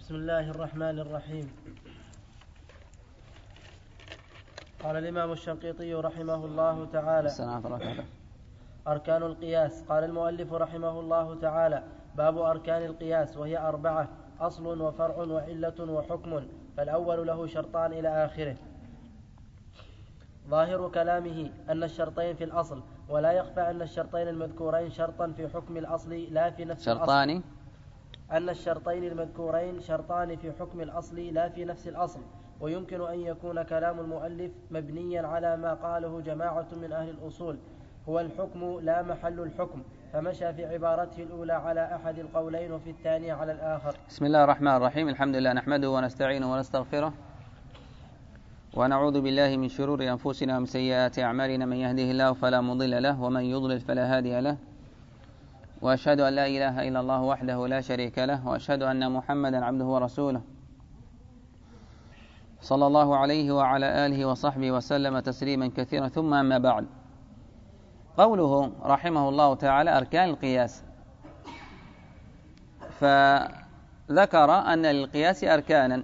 بسم الله الرحمن الرحيم. قال الإمام الشنقيطي رحمه الله تعالى: أركان القياس. قال المؤلف رحمه الله تعالى: باب أركان القياس، وهي 4: أصل وفرع وعلة وحكم، فالأول له شرطان إلى آخره. ظاهر كلامه أن الشرطين في الأصل، ولا يخفى أن الشرطين المذكورين شرطا في حكم الأصل لا في نفس الأصل. أن الشرطين المذكورين شرطان في حكم الأصل لا في نفس الأصل. ويمكن أن يكون كلام المؤلف مبنيا على ما قاله جماعة من أهل الأصول: هو الحكم لا محل الحكم، فمشى في عبارته الأولى على أحد القولين وفي الثانية على الآخر. بسم الله الرحمن الرحيم. الحمد لله نحمده ونستعينه ونستغفره ونعوذ بالله من شرور أنفسنا ومن سيئات أعمالنا، من يهده الله فلا مضل له ومن يضلل فلا هادي له، وأشهد أن لا إله إلا الله وحده لا شريك له، وأشهد أن محمدا عبده ورسوله صلى الله عليه وعلى آله وصحبه وسلم تسليما كثيرا. ثم أما بعد، قوله رحمه الله تعالى أركان القياس، فذكر أن للقياس أركانا،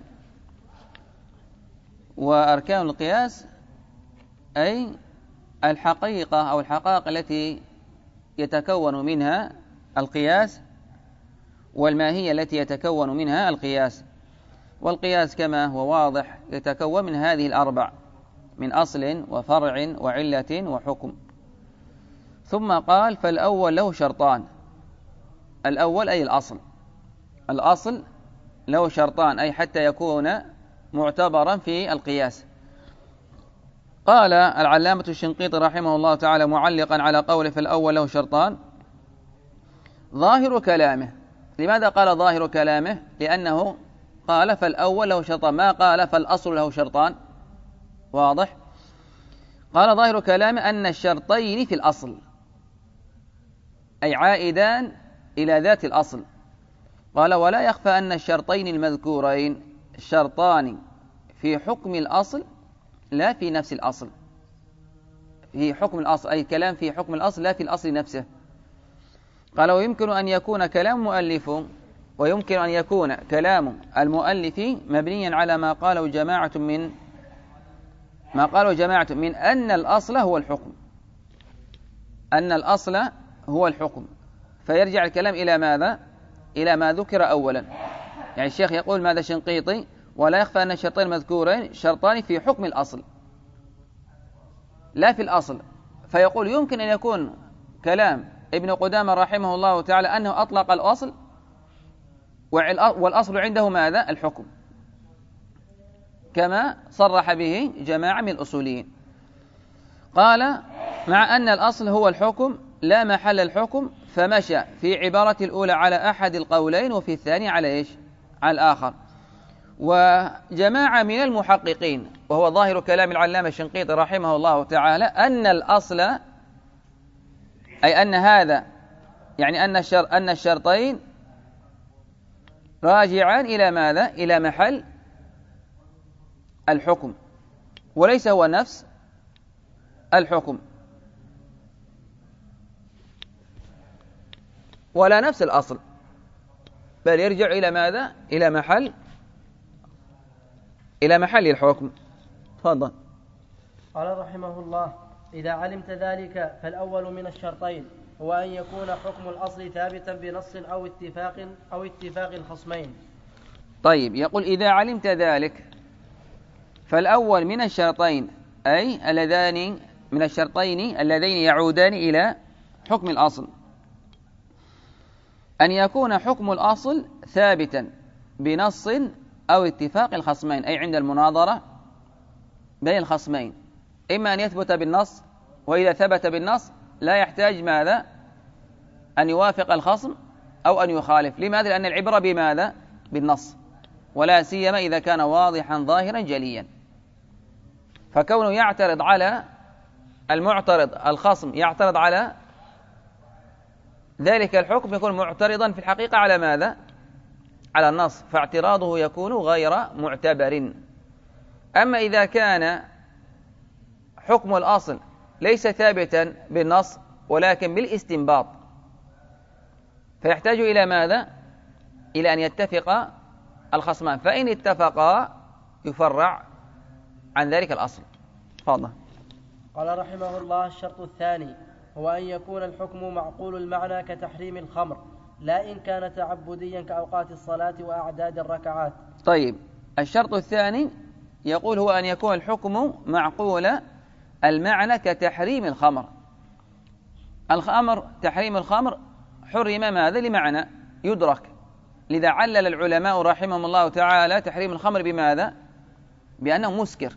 وأركان القياس أي الحقيقة أو الحقائق التي يتكون منها القياس، والماهية التي يتكون منها القياس. والقياس كما هو واضح يتكون من هذه الأربع: من أصل وفرع وعلة وحكم. ثم قال: فالأول له شرطان. الأول أي الأصل، الأصل له شرطان، أي حتى يكون معتبرا في القياس. قال العلامة الشنقيطي رحمه الله تعالى معلقا على قوله فالأول له شرطان: ظاهر كلامه. لماذا قال ظاهر كلامه؟ لأنه قال فالأول له شرطان، ما قال فالأصل له شرطان. واضح؟ قال ظاهر كلامه أن الشرطين في الأصل، أي عائدان إلى ذات الأصل. قال: ولا يخفى أن الشرطين المذكورين شرطان في حكم الأصل لا في نفس الأصل. في حكم الأصل أي كلام في حكم الأصل لا في الأصل نفسه. قال: ويمكن أن يكون كلام مؤلف، ويمكن أن يكون كلام المؤلف مبنيا على ما قاله جماعة من أن الأصل هو الحكم، أن الأصل هو الحكم. فيرجع الكلام إلى ماذا؟ إلى ما ذكر أولا. يعني الشيخ يقول ماذا شنقيطي؟ ولا يخفى أن الشرطين المذكورين شرطان في حكم الأصل لا في الأصل. فيقول يمكن أن يكون كلام ابن قدامة رحمه الله تعالى أنه أطلق الأصل، والأصل عنده ماذا؟ الحكم، كما صرح به جماعة من الأصوليين. قال: مع أن الأصل هو الحكم لا محل الحكم، فمشى في عبارة الأولى على أحد القولين وفي الثاني على إيش؟ على الآخر. وجماعة من المحققين، وهو ظاهر كلام العلامة الشنقيطي رحمه الله تعالى، أن الأصل أي أن هذا يعني أن الشرطين راجعان إلى ماذا؟ إلى محل الحكم، وليس هو نفس الحكم ولا نفس الأصل، بل يرجع إلى ماذا؟ إلى محل الحكم. تفضل. قال رحمه الله: إذا علمت ذلك فالأول من الشرطين هو أن يكون حكم الأصل ثابتا بنص أو اتفاق الخصمين. طيب، يقول إذا علمت ذلك فالأول من الشرطين، أي اللذان من الشرطين اللذين يعودان إلى حكم الأصل، أن يكون حكم الأصل ثابتا بنص أو اتفاق الخصمين، أي عند المناظرة بين الخصمين، إما أن يثبت بالنص، وإذا ثبت بالنص لا يحتاج ماذا؟ أن يوافق الخصم أو أن يخالف. لماذا؟ لأن العبرة بماذا؟ بالنص، ولا سيما إذا كان واضحا ظاهرا جليا. فكونه يعترض على المعترض، الخصم يعترض على ذلك الحكم، يكون معترضا في الحقيقة على ماذا؟ على النص، فاعتراضه يكون غير معتبر. أما إذا كان حكم الأصل ليس ثابتا بالنص ولكن بالاستنباط، فيحتاج إلى ماذا؟ إلى أن يتفق الخصمان، فإن اتفقا يفرع عن ذلك الأصل. تفضل. قال رحمه الله: الشرط الثاني هو أن يكون الحكم معقول المعنى كتحريم الخمر، لا إن كان تعبديا كأوقات الصلاة وأعداد الركعات. طيب، الشرط الثاني يقول هو أن يكون الحكم معقول المعنى كتحريم الخمر. تحريم الخمر حرم ماذا؟ لمعنى يدرك، لذا علل العلماء رحمهم الله تعالى تحريم الخمر بماذا؟ بأنه مسكر،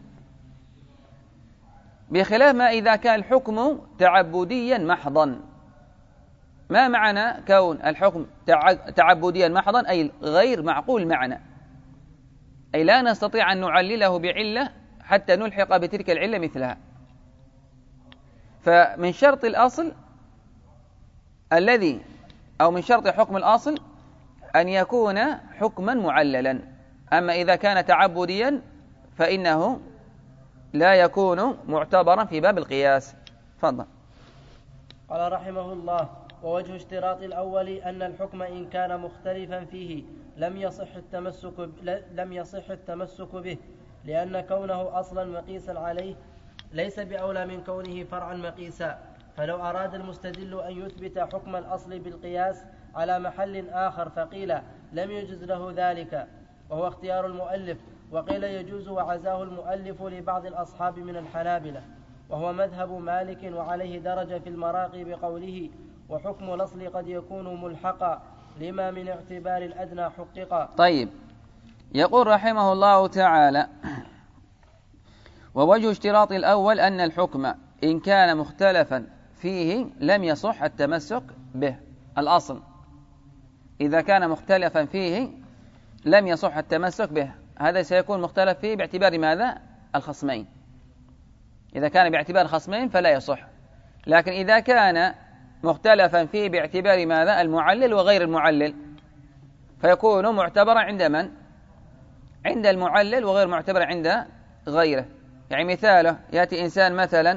بخلاف ما إذا كان الحكم تعبديا محضا. ما معنى كون الحكم تعبديا محضا؟ أي غير معقول المعنى، أي لا نستطيع أن نعلله بعلة حتى نلحق بتلك العلة مثلها. فمن شرط الأصل من شرط حكم الأصل أن يكون حكما معللا. أما إذا كان تعبديا فإنه لا يكون معتبرا في باب القياس. تفضل. قال رحمه الله: ووجه اشتراط الأول أن الحكم إن كان مختلفا فيه لم يصح التمسك به، لأن كونه أصلا مقيسا عليه ليس بأولى من كونه فرعا مقيسا. فلو أراد المستدل أن يثبت حكم الأصل بالقياس على محل آخر فقيل لم يجز له ذلك، وهو اختيار المؤلف، وقيل يجوز وعزاه المؤلف لبعض الأصحاب من الحنابلة، وهو مذهب مالك، وعليه درجة في المراقي بقوله: وحكم الأصل قد يكون ملحقا لما من اعتبار الأدنى حققا. طيب، يقول رحمه الله تعالى: ووجه اشتراط الأول أن الحكم إن كان مختلفا فيه لم يصح التمسك به. الأصل إذا كان مختلفا فيه لم يصح التمسك به، هذا سيكون مختلف فيه باعتبار ماذا؟ الخصمين. إذا كان باعتبار الخصمين فلا يصح، لكن إذا كان مختلفا فيه باعتبار ماذا؟ المعلل وغير المعلل، فيكون معتبرا عند من؟ عند المعلل، وغير معتبر عند غيره. يعني مثاله: يأتي إنسان مثلا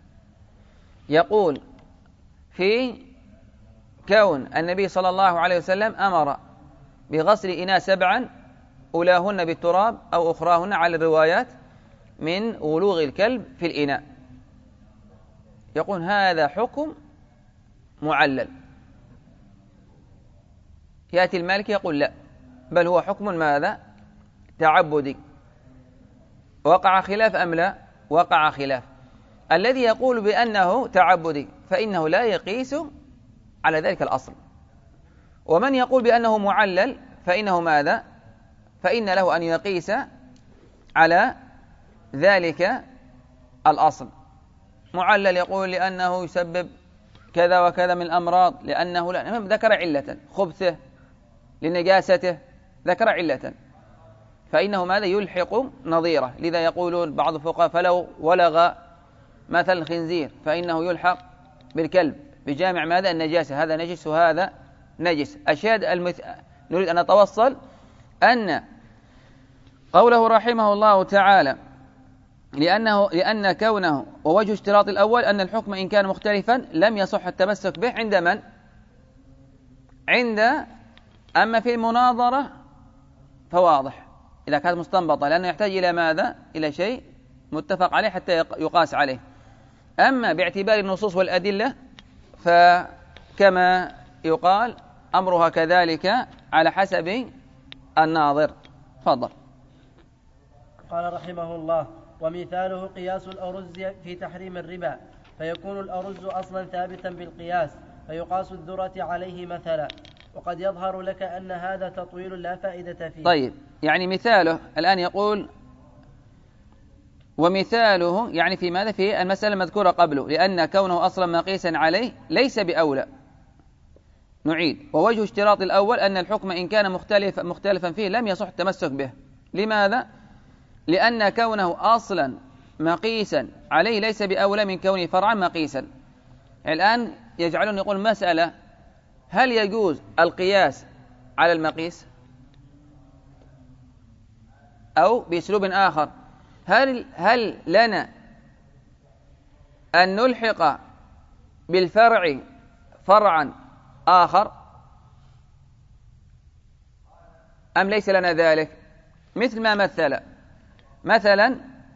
يقول في كون النبي صلى الله عليه وسلم أمر بغسل إناء 7 أولاهن بالتراب أو أخراهن على الروايات من ولوغ الكلب في الإناء، يقول هذا حكم معلل. يأتي المالك يقول لا، بل هو حكم ماذا؟ تعبدي. وقع خلاف أم لا؟ وقع خلاف. الذي يقول بأنه تعبدي فإنه لا يقيس على ذلك الأصل، ومن يقول بأنه معلل فإنه ماذا؟ فإن له أن يقيس على ذلك الأصل. معلل يقول لأنه يسبب كذا وكذا من الأمراض، لأنه لا، ذكر علة، خبثه لنجاسته ذكر علة، فإنه ماذا؟ يلحق نظيره. لذا يقولون بعض الفقهاء: فلو ولغ مثل الخنزير فإنه يلحق بالكلب بجامع ماذا؟ النجاسة، هذا نجس وهذا نجس. نريد أن نتوصل أن قوله رحمه الله تعالى لأن كونه ووجه اشتراط الأول أن الحكم إن كان مختلفا لم يصح التمسك به عند من؟ أما في المناظرة فواضح إذا كانت مستنبطة، لأنه يحتاج إلى ماذا؟ إلى شيء متفق عليه حتى يقاس عليه. أما باعتبار النصوص والأدلة فكما يقال أمرها كذلك على حسب الناظر. تفضل. قال رحمه الله: ومثاله قياس الأرز في تحريم الربا، فيكون الأرز أصلا ثابتا بالقياس، فيقاس الذرة عليه مثلا، وقد يظهر لك أن هذا تطويل لا فائدة فيه. طيب، يعني مثاله الآن يقول ومثاله يعني في ماذا؟ في المسألة المذكورة قبله، لأن كونه أصلا مقيسا عليه ليس بأولى. نعيد: ووجه اشتراط الأول أن الحكم إن كان مختلفا فيه لم يصح التمسك به. لماذا؟ لأن كونه أصلا مقيسا عليه ليس بأولى من كونه فرعا مقيسا. الآن يجعلون يقول مسألة: هل يجوز القياس على المقيس؟ أو بأسلوب آخر: هل لنا أن نلحق بالفرع فرعا آخر، أم ليس لنا ذلك؟ مثل ما مثلا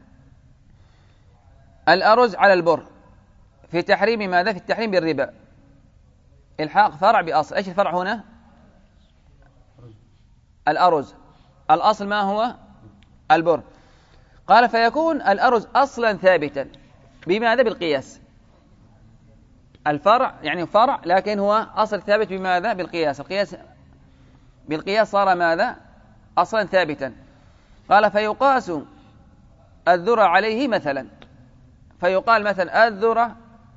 الأرز على البر في تحريم ماذا؟ في التحريم بالربا، إلحاق فرع بأصل. إيش الفرع هنا؟ الأرز، الأصل ما هو؟ البر. قال فيكون الأرز أصلا ثابتا بماذا؟ بالقياس. الفرع يعني فرع لكن هو أصل ثابت بماذا؟ بالقياس. بالقياس صار ماذا؟ أصلا ثابتا. قال فيقاس الذرة عليه مثلا، فيقال مثلا الذرة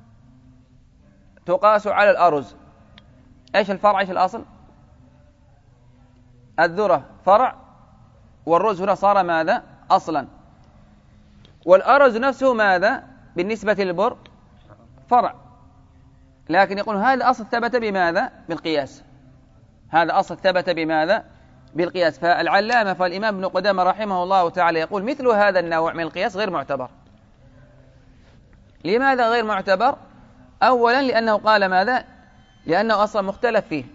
تقاس على الأرز. إيش الفرع؟ إيش الأصل؟ الذرة فرع، والرز هنا صار ماذا؟ أصلا. والأرز نفسه ماذا؟ بالنسبة للبر فرع، لكن يقول هذا أصل ثبت بماذا؟ بالقياس. هذا أصل ثبت بماذا؟ بالقياس. فالعلامة فالإمام ابن قدامة رحمه الله تعالى يقول مثل هذا النوع من القياس غير معتبر. لماذا غير معتبر؟ أولا لأنه قال ماذا؟ لأنه أصلا مختلف فيه،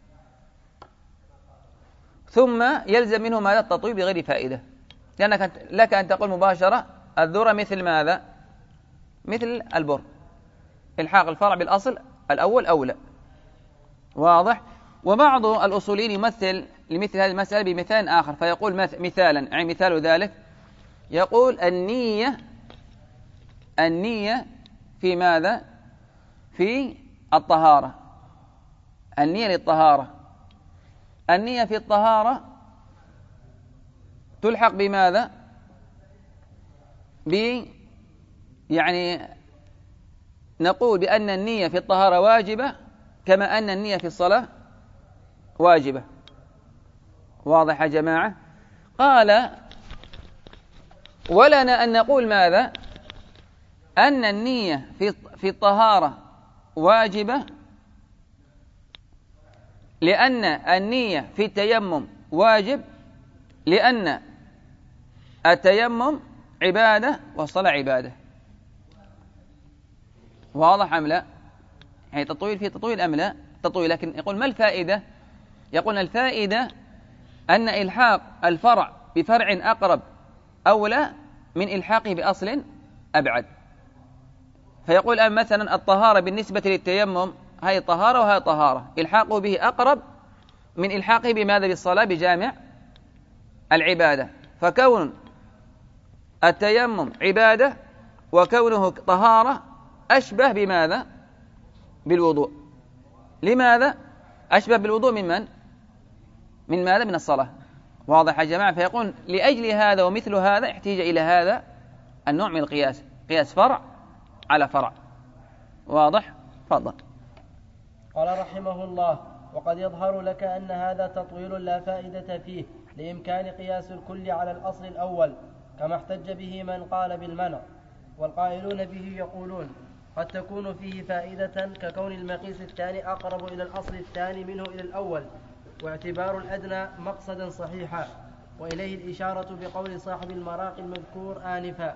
ثم يلزم منه ماذا؟ التطويل بغير فائدة، لأنك لك أن تقول مباشرة الذرة مثل ماذا؟ مثل البر، إلحاق الفرع بالأصل الأول أولى. واضح؟ وبعض الأصوليين يمثل لمثل هذه المسألة بمثال آخر، فيقول مثالا، يعني مثال ذلك يقول النية في ماذا؟ في الطهارة. النية للطهارة، النية في الطهارة تلحق بماذا؟ يعني نقول بأن النية في الطهارة واجبة كما أن النية في الصلاة واجبة. واضح يا جماعة؟ قال ولنا أن نقول ماذا؟ أن النية في الطهارة واجبة لأن النية في التيمم واجب، لأن التيمم عبادة والصلاة عبادة. واضح أم لا؟ يعني تطويل في تطويل أم لا؟ تطويل. لكن يقول ما الفائدة؟ يقول الفائدة أن إلحاق الفرع بفرع أقرب أولى من إلحاقه بأصل أبعد. فيقول الآن مثلا الطهارة بالنسبة للتيمم هاي طهارة وهي طهارة، إلحاقه به أقرب من إلحاقه بماذا؟ بالصلاة بجامع العبادة. فكون التيمم عبادة وكونه طهارة أشبه بماذا؟ بالوضوء. لماذا؟ أشبه بالوضوء من ماذا؟ من الصلاة. واضح يا جماعة؟ فيقول لأجل هذا ومثل هذا احتاج إلى هذا النوع من القياس، قياس فرع على فرع. واضح؟ تفضل. قال رحمه الله: وقد يظهر لك أن هذا تطويل لا فائدة فيه لإمكان قياس الكل على الأصل الأول، كما احتج به من قال بالمنع. والقائلون به يقولون قد تكون فيه فائدة ككون المقيس الثاني أقرب إلى الأصل الثاني منه إلى الأول، واعتبار الأدنى مقصدا صحيحا، وإليه الإشارة بقول صاحب المراقي المذكور آنفا: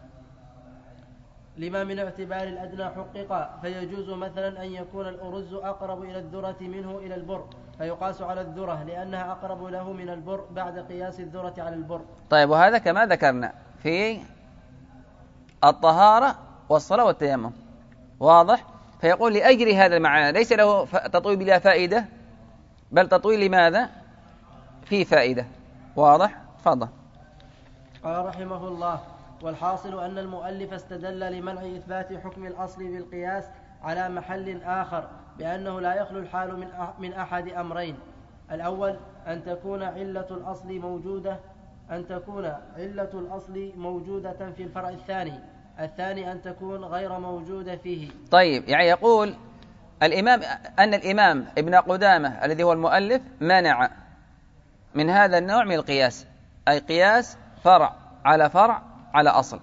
لما من اعتبار الأدنى حقق، فيجوز مثلا أن يكون الأرز أقرب إلى الذرة منه إلى البر، فيقاس على الذرة لأنها أقرب له من البر بعد قياس الذرة على البر. طيب، وهذا كما ذكرنا في الطهارة والصلاة والتيمم. واضح؟ فيقول لأجل هذا المعنى ليس له تطويل بلا فائدة، بل تطويل لماذا؟ فيه فائدة. واضح؟ تفضل. قال رحمه الله: والحاصل أن المؤلف استدل لمنع إثبات حكم الأصل بالقياس على محل آخر بأنه لا يخلو الحال من أحد أمرين: الأول أن تكون علة الأصل موجودة في الفرع الثاني أن تكون غير موجودة فيه. طيب، يعني يقول الإمام ابن قدامة الذي هو المؤلف منع من هذا النوع من القياس، أي قياس فرع على أصل.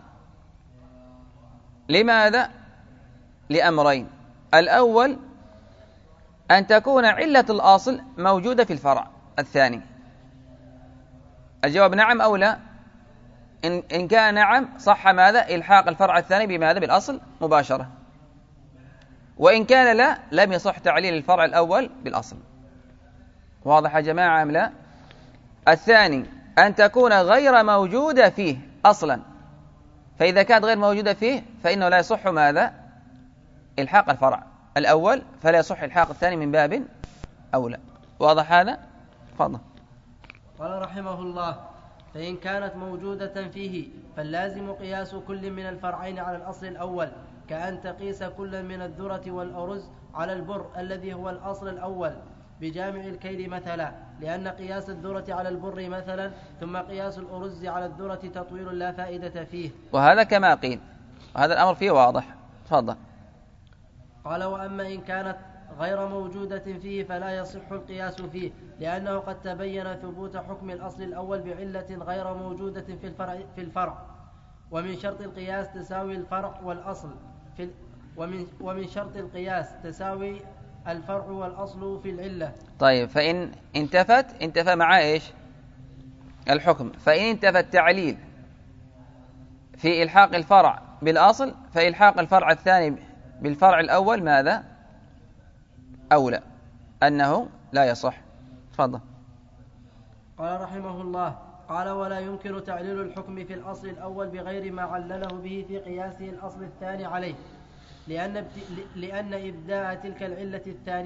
لماذا؟ لأمرين: الأول أن تكون علة الأصل موجودة في الفرع الثاني. الجواب نعم أو لا؟ إن كان نعم صح ماذا؟ إلحاق الفرع الثاني بماذا؟ بالأصل مباشرة. وإن كان لا، لم يصح تعليل الفرع الأول بالأصل. واضح يا جماعة أم لا؟ الثاني أن تكون غير موجودة فيه أصلا، فإذا كانت غير موجودة فيه فإنه لا يصح ماذا؟ إلحاق الفرع الأول، فلا يصح إلحاق الثاني من باب أولى. واضح هذا؟ تفضل. قال رحمه الله: فإن كانت موجودة فيه فاللازم قياس كل من الفرعين على الأصل الأول، كأن تقيس كل من الذرة والأرز على البر الذي هو الأصل الأول بجامع الكيل مثلا، لأن قياس الذرة على البر مثلا ثم قياس الأرز على الذرة تطويل لا فائدة فيه. وهذا كما قيل، وهذا الأمر فيه واضح. تفضل. قال: وأما إن كانت غير موجودة فيه فلا يصح القياس فيه، لأنه قد تبين ثبوت حكم الأصل الأول بعلة غير موجودة في الفرع، ومن شرط القياس تساوي الفرع والأصل ومن شرط القياس تساوي الفرع والأصل في العلة. طيب، فإن انتفى مع إيش؟ الحكم. فإن انتفى التعليل في إلحاق الفرع بالأصل فإلحاق الفرع الثاني بالفرع الأول ماذا؟ أولى، أنه لا يصح. تفضل. قال رحمه الله: قال: ولا يمكن تعليل الحكم في الأصل الأول بغير ما علله به في قياسه الأصل الثاني عليه، لأن إبداء تلك العلة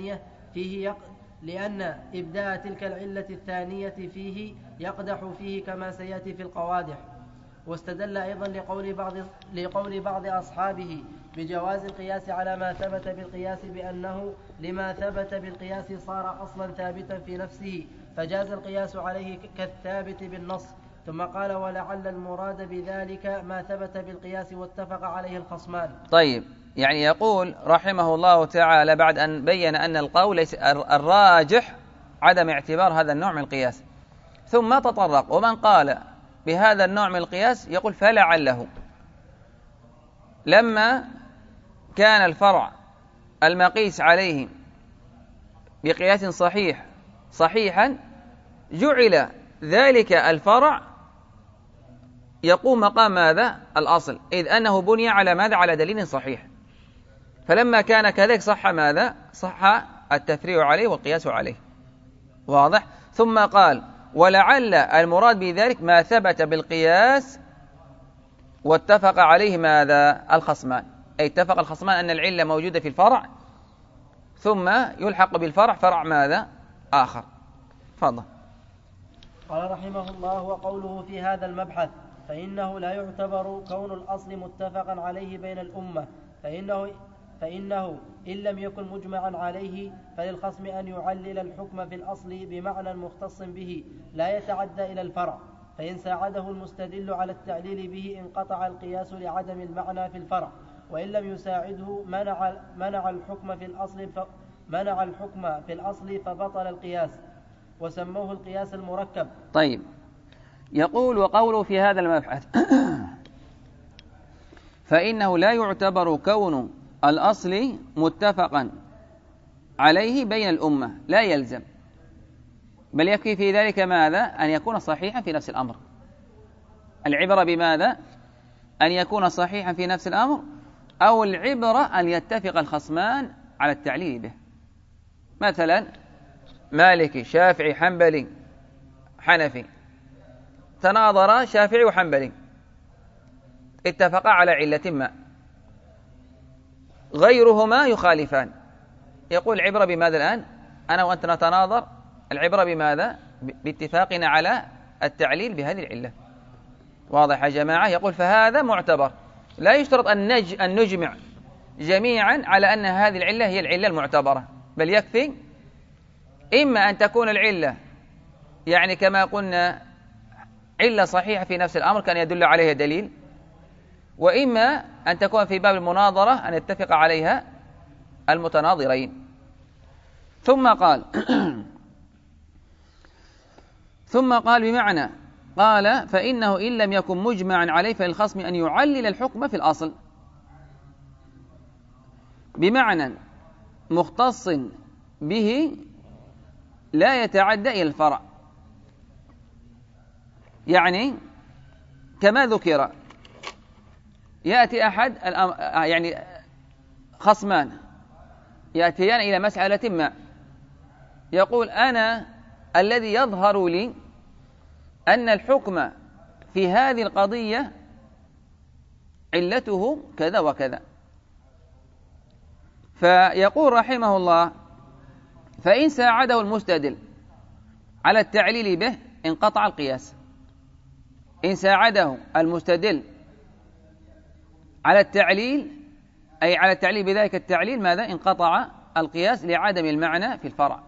الثانية فيه يقدح فيه كما سيأتي في القوادح. واستدل أيضا لقول بعض أصحابه بجواز القياس على ما ثبت بالقياس بأنه لما ثبت بالقياس صار أصلا ثابتا في نفسه فجاز القياس عليه كالثابت بالنص. ثم قال: ولعل المراد بذلك ما ثبت بالقياس واتفق عليه الخصمان. طيب، يعني يقول رحمه الله تعالى بعد أن بين أن القول الراجح عدم اعتبار هذا النوع من القياس، ثم تطرق ومن قال بهذا النوع من القياس يقول: فلعله لما كان الفرع المقيس عليه بقياس صحيحا جعل ذلك الفرع يقوم مقام ماذا؟ الأصل، إذ أنه بني على ماذا؟ على دليل صحيح. فلما كان كذلك صح ماذا؟ صح التفريع عليه والقياس عليه. واضح؟ ثم قال: ولعل المراد بذلك ما ثبت بالقياس واتفق عليه ماذا؟ الخصمان، أي اتفق الخصمان أن العلة موجودة في الفرع ثم يلحق بالفرع فرع ماذا؟ آخر. تفضل. قال رحمه الله: وقوله في هذا المبحث: فإنه لا يعتبر كون الأصل متفقا عليه بين الأمة، فإنه إن لم يكن مجمعا عليه فللخصم أن يعلل الحكم في الأصل بمعنى مختص به لا يتعدى إلى الفرع، فإن ساعده المستدل على التعليل به انقطع القياس لعدم المعنى في الفرع، وإن لم يساعده منع الحكم في الأصل فبطل القياس، وسموه القياس المركب. طيب، يقول: وقوله في هذا المبحث فإنه لا يعتبر كون الأصل متفقا عليه بين الأمة، لا يلزم، بل يكفي في ذلك ماذا؟ أن يكون صحيحا في نفس الأمر. العبرة بماذا؟ أن يكون صحيحا في نفس الأمر، أو العبرة أن يتفق الخصمان على التعليل به. مثلا مالكي شافعي حنبلي حنفي، تناظر شافعي وحنبلي، اتفقا على علة ما، غيرهما يخالفان، يقول العبرة بماذا الآن؟ أنا وأنت نتناظر، العبرة بماذا؟ باتفاقنا على التعليل بهذه العلة. واضح يا جماعة؟ يقول: فهذا معتبر، لا يشترط أن نجمع جميعا على أن هذه العلة هي العلة المعتبرة، بل يكفي إما أن تكون العلة يعني كما قلنا علة صحيحة في نفس الأمر كان يدل عليها دليل، وإما أن تكون في باب المناظرة أن يتفق عليها المتناظرين. ثم قال بمعنى، قال: فإنه إن لم يكن مجمعا عليه فللخصم أن يعلل الحكم في الأصل بمعنى مختص به لا يتعدى إلى الفرع. يعني كما ذكر، يأتي يعني خصمان يأتيان إلى مسألة ما، يقول: أنا الذي يظهر لي أن الحكم في هذه القضية علته كذا وكذا. فيقول رحمه الله: فإن ساعده المستدل على التعليل به انقطع القياس. إن ساعده المستدل على التعليل، أي على التعليل بذلك التعليل، ماذا؟ انقطع القياس لعدم المعنى في الفرع.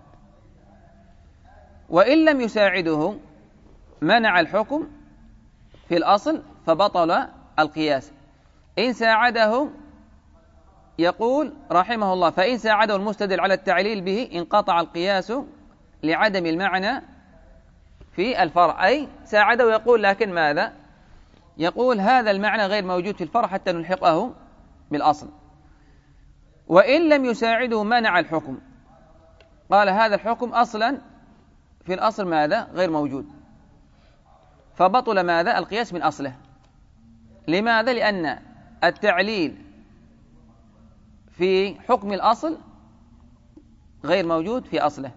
وإن لم يساعده منع الحكم في الأصل فبطل القياس. إن ساعده، يقول رحمه الله: فإن ساعده المستدل على التعليل به انقطع القياس لعدم المعنى في الفرع. أي ساعده، يقول لكن ماذا؟ يقول هذا المعنى غير موجود في الفرع حتى نلحقه بالأصل. وإن لم يساعده منع الحكم، قال هذا الحكم أصلا في الأصل ماذا؟ غير موجود، فبطل ماذا؟ القياس من أصله. لماذا؟ لأن التعليل في حكم الأصل غير موجود في أصله.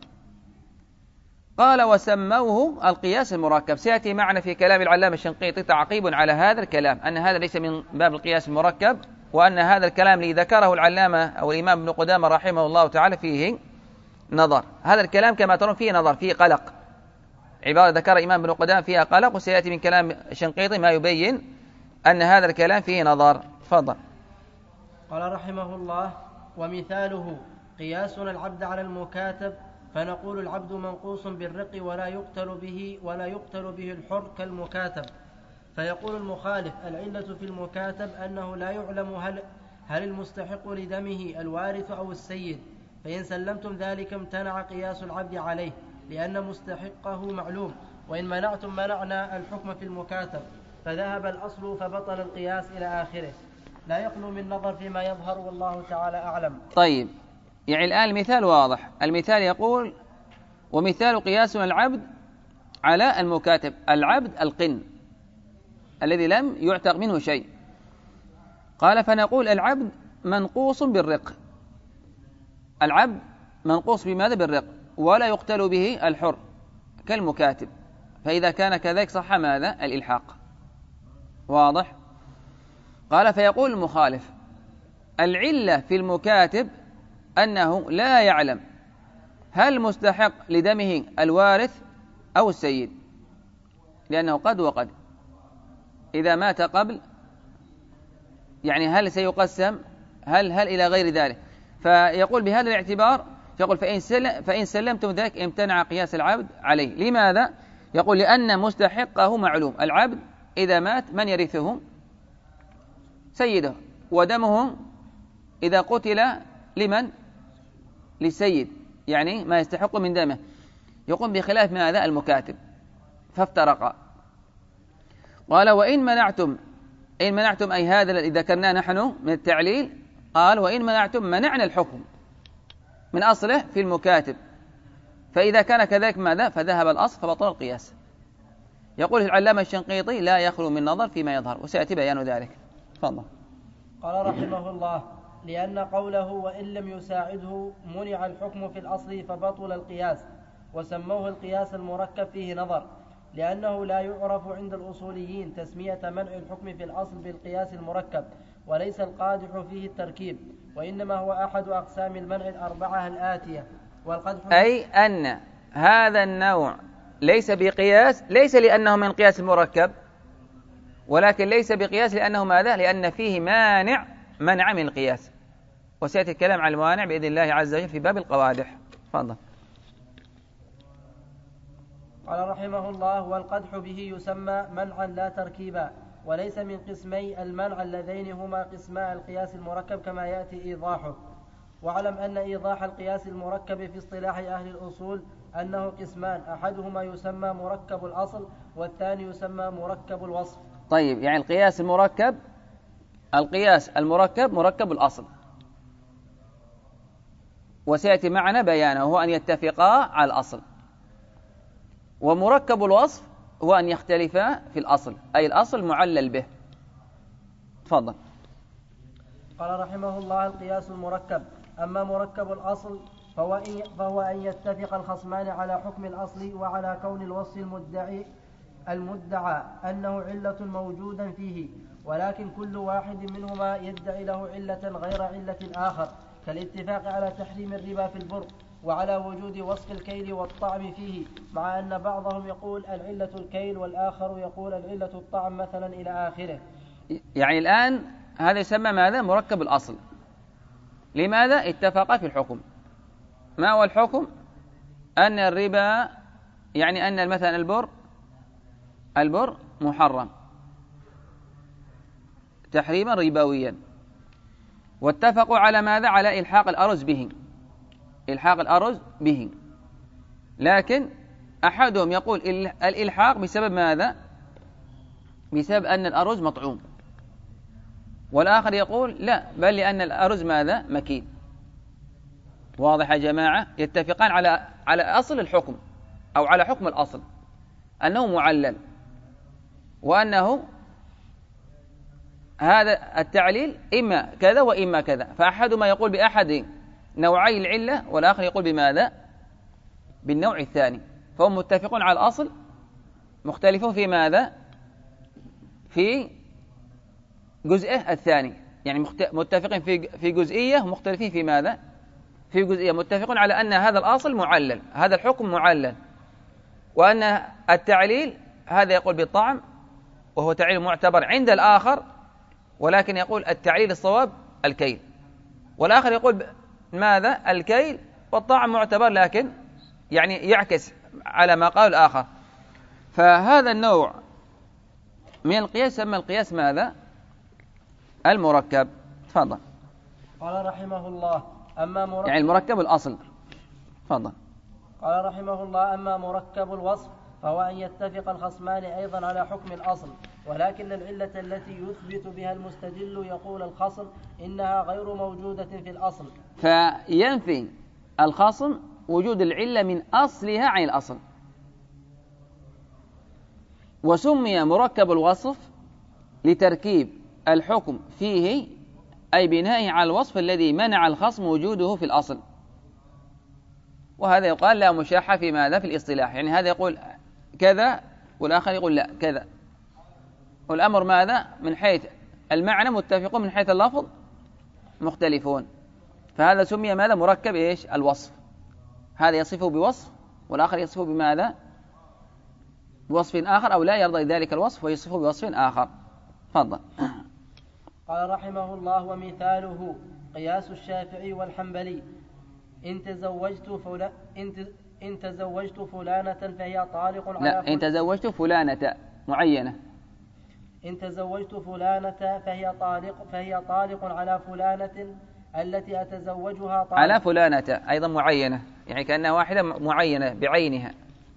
قال: وسموه القياس المركب. سيأتي معنا في كلام العلامة الشنقيطي تعقيب على هذا الكلام، أن هذا ليس من باب القياس المركب، وأن هذا الكلام الذي ذكره العلامة أو الإمام ابن قدامة رحمه الله تعالى فيه نظر. هذا الكلام كما ترون فيه نظر، فيه قلق. عبارة ذكر الإمام ابن قدامة فيها قلق، وسيأتي من كلام الشنقيطي ما يبين أن هذا الكلام فيه نظر. تفضل. قال رحمه الله: ومثاله قياسنا العبد على المكاتب، فنقول العبد منقوص بالرق ولا يقتل به الحر كالمكاتب. فيقول المخالف: العلة في المكاتب أنه لا يعلم هل المستحق لدمه الوارث أو السيد، فإن سلمتم ذلك امتنع قياس العبد عليه لأن مستحقه معلوم، وإن منعتم منعنا الحكم في المكاتب، فذهب الأصل فبطل القياس إلى آخره. لا يخلو من نظر فيما يظهر، والله تعالى أعلم. طيب، يعني الآن المثال واضح. المثال يقول: ومثال قياسنا العبد على المكاتب. العبد القن الذي لم يعتق منه شيء. قال: فنقول العبد منقوص بالرق. العبد منقوص بماذا؟ بالرق، ولا يقتل به الحر كالمكاتب. فإذا كان كذلك صح ماذا؟ الإلحاق. واضح؟ قال: فيقول المخالف: العلة في المكاتب أنه لا يعلم هل مستحق لدمه الوارث أو السيد، لأنه قد وقد إذا مات قبل، يعني هل سيقسم هل إلى غير ذلك. فيقول بهذا الاعتبار، يقول فإن سلمتم ذلك امتنع قياس العبد عليه. لماذا؟ يقول لأن مستحقه معلوم. العبد إذا مات من يرثه؟ سيده، ودمه إذا قتل لمن؟ للسيد، يعني ما يستحق من دمه. يقوم بخلاف ماذا؟ المكاتب، فافترقا. قال: وإن منعتم أي هذا الذي ذكرناه نحن من التعليل. قال: وإن منعتم منعنا الحكم من أصله في المكاتب، فإذا كان كذلك ماذا؟ فذهب الأصل فبطل القياس. يقول العلامة الشنقيطي: لا يخلو من نظر فيما يظهر، وسيأتي بيان ذلك. تفضل. قال رحمه الله: لأن قوله وإن لم يساعده منع الحكم في الأصل فبطل القياس، وسموه القياس المركب فيه نظر، لأنه لا يعرف عند الأصوليين تسمية منع الحكم في الأصل بالقياس المركب، وليس القادح فيه التركيب، وإنما هو أحد أقسام المنع الأربعة الآتية. أي أن هذا النوع ليس بقياس، ليس لأنه من قياس المركب، ولكن ليس بقياس لأنه ماذا؟ لأن فيه منع من القياس، وسيأتي الكلام عن الموانع بإذن الله عز وجل في باب القوادح. تفضل. قال رحمه الله: والقدح به يسمى منعا لا تركيبا، وليس من قسمي المنع اللذين هما قسما القياس المركب كما يأتي إيضاحه. واعلم أن إيضاح القياس المركب في اصطلاح أهل الأصول أنه قسمان، أحدهما يسمى مركب الأصل، والثاني يسمى مركب الوصف. طيب، يعني القياس المركب مركب الأصل، وسيأتي معنا بيانه، هو أن يتفقا على الأصل. ومركب الوصف هو أن يختلفا في الأصل، أي الأصل معلل به. تفضل. قال رحمه الله: القياس المركب. أما مركب الأصل فهو أن يتفق الخصمان على حكم الأصل وعلى كون الوصف المدعي المدعى أنه علة موجودا فيه، ولكن كل واحد منهما يدعي له علة غير علة الآخر، كالاتفاق على تحريم الربا في البر وعلى وجود وصف الكيل والطعم فيه، مع أن بعضهم يقول العلة الكيل والآخر يقول العلة الطعم مثلا إلى آخره. يعني الآن هذا يسمى ماذا؟ مركب الأصل. لماذا؟ اتفق في الحكم. ما هو الحكم؟ أن الربا يعني أن مثلا البر محرم تحريما ربويا، واتفقوا على ماذا؟ على إلحاق الأرز به. لكن أحدهم يقول الإلحاق بسبب ماذا؟ بسبب أن الأرز مطعوم، والآخر يقول لا، بل لأن الأرز ماذا؟ مكين. واضح يا جماعة؟ يتفقان على أصل الحكم أو على حكم الأصل أنه معلل، وأنه هذا التعليل إما كذا وإما كذا، فأحدهما يقول بأحد نوعي العلة والآخر يقول بماذا؟ بالنوع الثاني. فهم متفقون على الأصل، مختلفون في ماذا؟ في جزئه الثاني. يعني متفقين في جزئية ومختلفين في ماذا؟ في جزئية. متفقون على أن هذا الأصل معلل، هذا الحكم معلل، وأن التعليل هذا يقول بالطعم وهو تعليل معتبر عند الآخر، ولكن يقول التعليل الصواب الكيل، والآخر يقول ماذا؟ الكيل والطعم معتبر، لكن يعني يعكس على ما قال الآخر. فهذا النوع من القياس يسمى القياس ماذا؟ المركب. تفضل. قال رحمه الله أما مركب، يعني المركب الأصل. تفضل. قال رحمه الله أما مركب الوصف فهو أن يتفق الخصمان أيضا على حكم الأصل، ولكن العلة التي يثبت بها المستدل يقول الخصم إنها غير موجودة في الأصل، فينفي الخصم وجود العلة من أصلها عن الأصل. وسمي مركب الوصف لتركيب الحكم فيه، أي بناء على الوصف الذي منع الخصم وجوده في الأصل. وهذا يقال لا مشاحة في ماذا؟ في الاصطلاح. يعني هذا يقول كذا والآخر يقول لا كذا، والأمر ماذا؟ من حيث المعنى متفقون، من حيث اللفظ مختلفون. فهذا سمي ماذا؟ مركب إيش؟ الوصف. هذا يصفه بوصف والآخر يصفه بماذا؟ بوصف آخر، أو لا يرضى ذلك الوصف ويصفه بوصف آخر. تفضل. قال رحمه الله ومثاله قياس الشافعي والحنبلي إن تزوجت فلانة فهي طالق على لا، إن تزوجت فلانة معينة. إن تزوجت فلانة فهي طالق على فلانة التي أتزوجها طالق. على فلانة أيضا معينة، يعني كأنها واحدة معينة بعينها.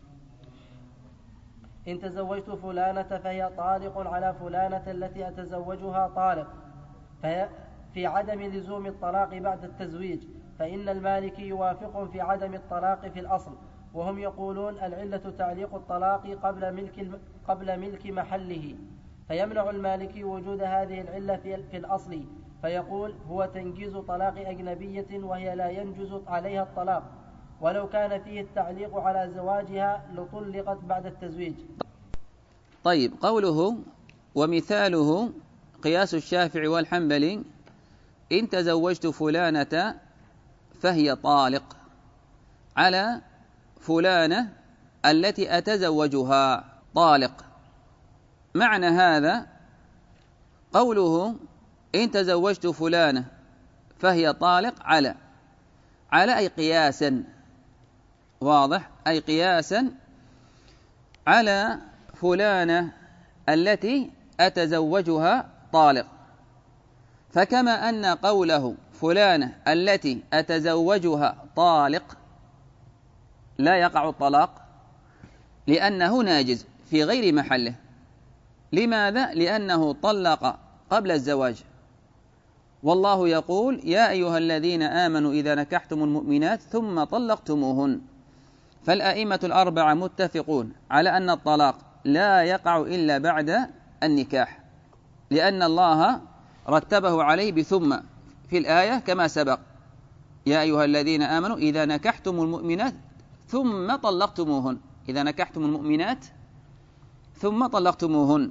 إن تزوجت فلانة فهي طالق على فلانة التي أتزوجها طالق، فهي في عدم لزوم الطلاق بعد التزويج، فإن المالكي يوافق في عدم الطلاق في الأصل، وهم يقولون العلة تعليق الطلاق قبل ملك محله، فيمنع المالكي وجود هذه العلة في الأصل، فيقول هو تنجيز طلاق أجنبية وهي لا ينجز عليها الطلاق، ولو كان فيه التعليق على زواجها لطلقت بعد التزويج. طيب، قوله ومثاله قياس الشافعي والحنبلي إن تزوجت فلانة فهي طالق على فلانة التي أتزوجها طالق. معنى هذا قوله إن تزوجت فلانة فهي طالق على أي قياسا، واضح؟ أي قياسا على فلانة التي أتزوجها طالق. فكما أن قوله فلانة التي أتزوجها طالق لا يقع الطلاق لأنه ناجز في غير محله. لماذا؟ لأنه طلق قبل الزواج، والله يقول يا أيها الذين آمنوا إذا نكحتم المؤمنات ثم طلقتموهن. فالأئمة الأربعة متفقون على أن الطلاق لا يقع إلا بعد النكاح، لأن الله رتبه عليه بثم في الآية كما سبق: يا أيها الذين آمنوا إذا نكحتم المؤمنات ثم طلقتموهن. إذا نكحتم المؤمنات ثم طلقتموهن.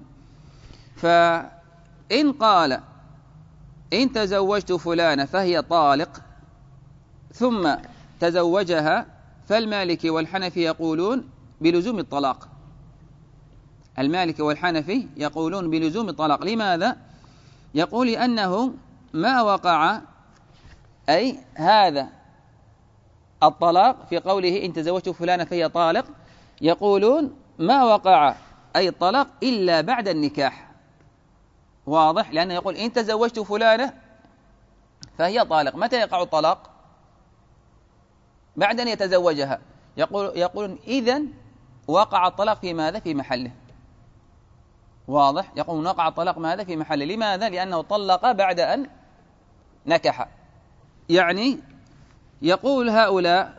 فإن قال إن تزوجت فلانة فهي طالق ثم تزوجها، فالمالكي والحنفي يقولون بلزوم الطلاق. المالكي والحنفي يقولون بلزوم الطلاق. لماذا؟ يقول لأنه ما وقع أي هذا الطلاق في قوله إن تزوجت فلانة فهي طالق، يقولون ما وقع أي الطلاق إلا بعد النكاح. واضح؟ لأنه يقول إن تزوجت فلانة فهي طالق. متى يقع الطلاق؟ بعد أن يتزوجها. يقولون إذن وقع الطلاق في ماذا؟ في محله. واضح؟ يقولون وقع الطلاق ماذا؟ في محله. لماذا؟ لأنه طلق بعد أن نكح. يعني يقول هؤلاء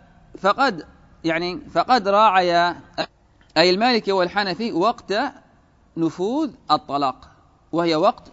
فقد راعيا أي المالكي والحنفي وقت نفوذ الطلاق، وهي وقت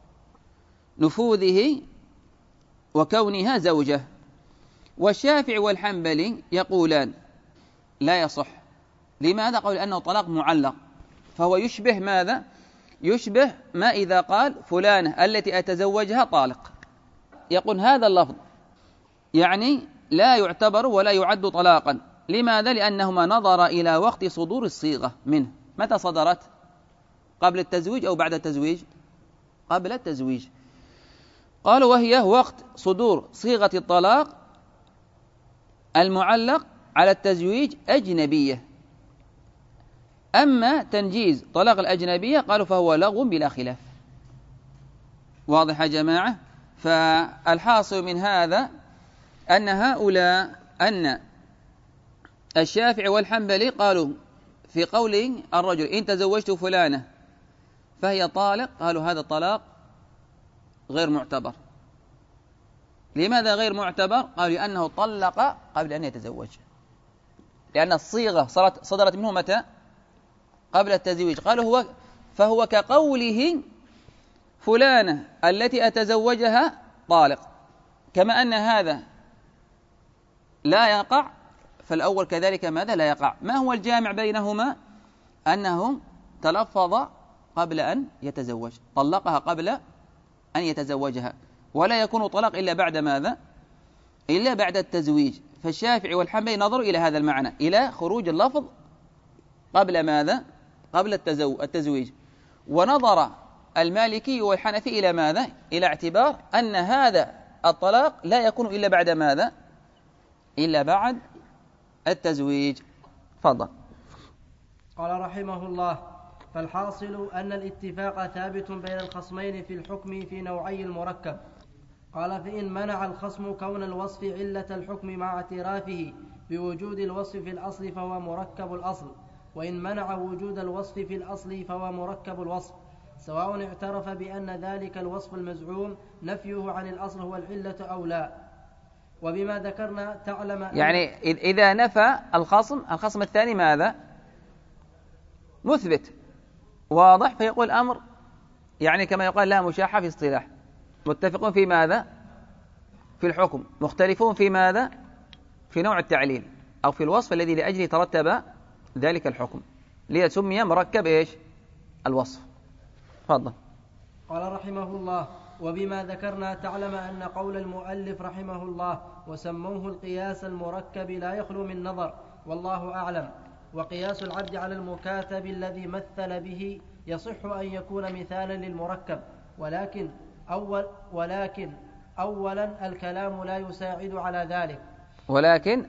نفوذه وكونها زوجة. والشافعي والحنبلي يقولان لا يصح. لماذا؟ قالوا لأنه طلاق معلق، فهو يشبه ماذا؟ يشبه ما إذا قال فلانة التي أتزوجها طالق. يقول هذا اللفظ يعني لا يعتبر ولا يعد طلاقا. لماذا؟ لأنهما نظر إلى وقت صدور الصيغة منه. متى صدرت؟ قبل التزويج أو بعد التزويج؟ قبل التزويج. قالوا وهي وقت صدور صيغة الطلاق المعلق على التزويج أجنبية. أما تنجيز طلاق الأجنبية قالوا فهو لغو بلا خلاف. واضح يا جماعة؟ فالحاصل من هذا أن هؤلاء أن الشافعي والحنبلي قالوا في قول الرجل إن تزوجت فلانة فهي طالق، قالوا هذا الطلاق غير معتبر. لماذا غير معتبر؟ قالوا لأنه طلق قبل أن يتزوج، لأن الصيغة صدرت منه متى؟ قبل التزويج. قالوا فهو كقوله فلانة التي أتزوجها طالق، كما أن هذا لا يقع فالأول كذلك ماذا؟ لا يقع. ما هو الجامع بينهما؟ أنه تلفظ قبل أن يتزوج، طلقها قبل أن يتزوجها، ولا يكون طلاق إلا بعد ماذا؟ إلا بعد التزويج. فالشافعي والحنبلي نظروا إلى هذا المعنى، إلى خروج اللفظ قبل ماذا؟ قبل التزويج. ونظر المالكي والحنفي إلى ماذا؟ إلى اعتبار أن هذا الطلاق لا يكون إلا بعد ماذا؟ إلا بعد التزويج. فضل. قال رحمه الله: فالحاصل أن الاتفاق ثابت بين الخصمين في الحكم في نوعي المركب. قال: فإن منع الخصم كون الوصف علة الحكم مع اعترافه بوجود الوصف في الأصل فهو مركب الأصل، وإن منع وجود الوصف في الأصل فهو مركب الوصف، سواء اعترف بأن ذلك الوصف المزعوم نفيه عن الأصل هو العلة أو لا. وبما ذكرنا تعلم يعني إذا نفى الخصم الثاني ماذا؟ مثبت. واضح؟ فيقول الأمر يعني كما يقال لا مشاحة في اصطلاح. متفقون في ماذا؟ في الحكم. مختلفون في ماذا؟ في نوع التعليل أو في الوصف الذي لأجله ترتب ذلك الحكم، ليسمي مركب إيش؟ الوصف. تفضل. قال رحمه الله: وبما ذكرنا تعلم أن قول المؤلف رحمه الله وسموه القياس المركب لا يخلو من نظر، والله أعلم. وقياس العبد على المكاتب الذي مثل به يصح أن يكون مثالا للمركب، ولكن أولا الكلام لا يساعد على ذلك. ولكن